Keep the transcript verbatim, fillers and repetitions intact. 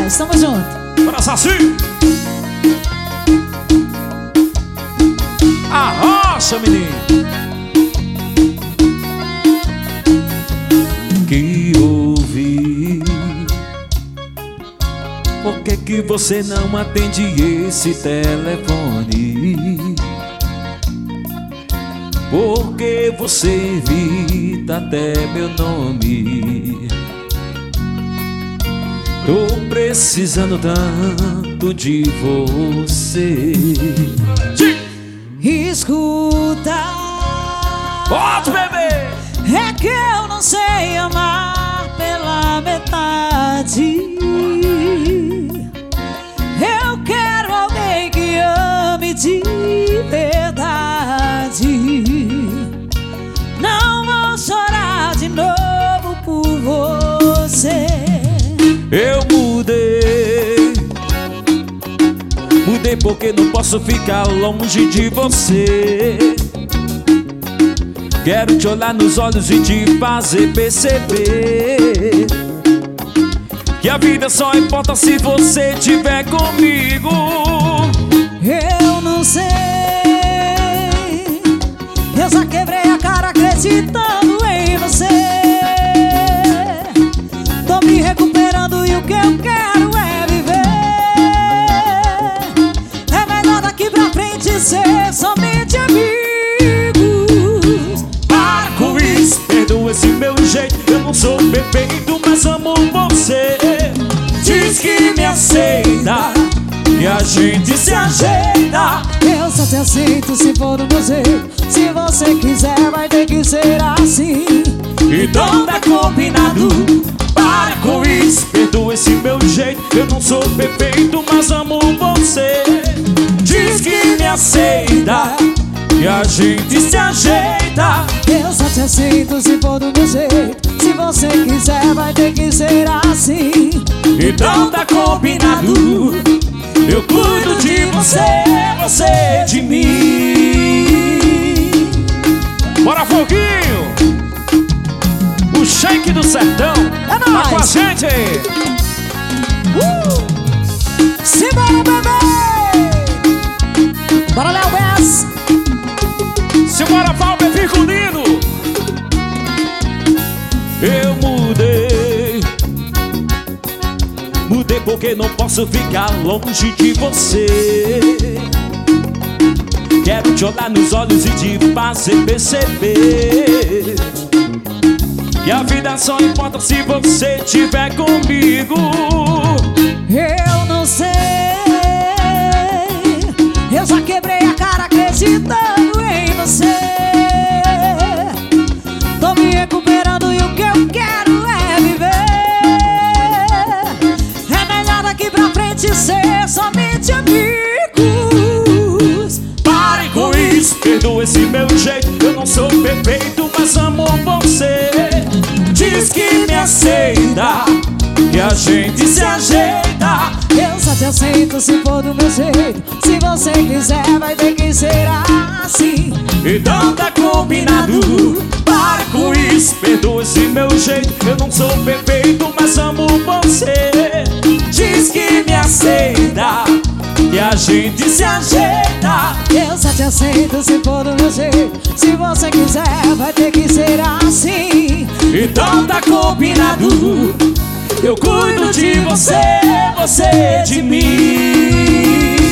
nóis, tamo junto. Bora, Saci! Arrocha, menino! Que ouvi? Por que que você não atende esse telefone? Por que você evita até meu nome? Tô precisando tanto de você. Escuta, Bota, bebê! é que eu não sei amar pela metade. Eu quero alguém que ame de verdade. Não vou chorar de novo por você. Eu mudei, mudei porque não posso ficar longe de você. Quero te olhar nos olhos e te fazer perceber que a vida só importa se você estiver comigo. Eu não sei, eu já quebrei a cara acreditando em você. Tô me recuperando e o que eu quero é viver. É melhor daqui pra frente ser somente amigos. Para com isso, perdoa esse meu jeito. Eu não sou perfeito, mas amo você. Diz que me aceita e a gente se ajeita. Eu só te aceito se for do meu jeito. Se você quiser vai ter que ser assim. Então tá combinado. Para com isso, perdoa esse meu jeito. Eu não sou perfeito, mas amo você. Diz que me aceita e a gente se ajeita. Eu só te aceito se for do meu jeito. Se você quiser vai ter que ser assim. Então tá combinado. Eu cuido de você, você de mim. Bora, Foguinho! O Shake do Sertão É tá nóis. com a gente. uh! Simbora, bebê! Bora, Léo Bess! Simbora, Valber Virgulino! Eu mudei, mudei porque não posso ficar longe de você. Quero te olhar nos olhos e te fazer perceber que a vida só importa se você estiver comigo. Eu não sei, eu já quebrei a cara acreditando em você. Tô me recuperando e o que eu quero é viver. É melhor daqui pra frente ser somente amigos. Pare com isso, perdoa esse meu jeito. Eu não sou perfeito, mas amo você. Diz que me aceita e a gente se ajeita. Eu só te aceito se for do meu jeito. Se você quiser vai ter que ser assim. Então tá combinado. Para com isso, perdoa esse meu jeito. Eu não sou perfeito, mas amo você. Diz que me aceita e a gente se ajeita. Eu só te aceito se for do meu jeito. Se você quiser vai ter que ser assim. Então tá combinado. Eu cuido de você, você de mim.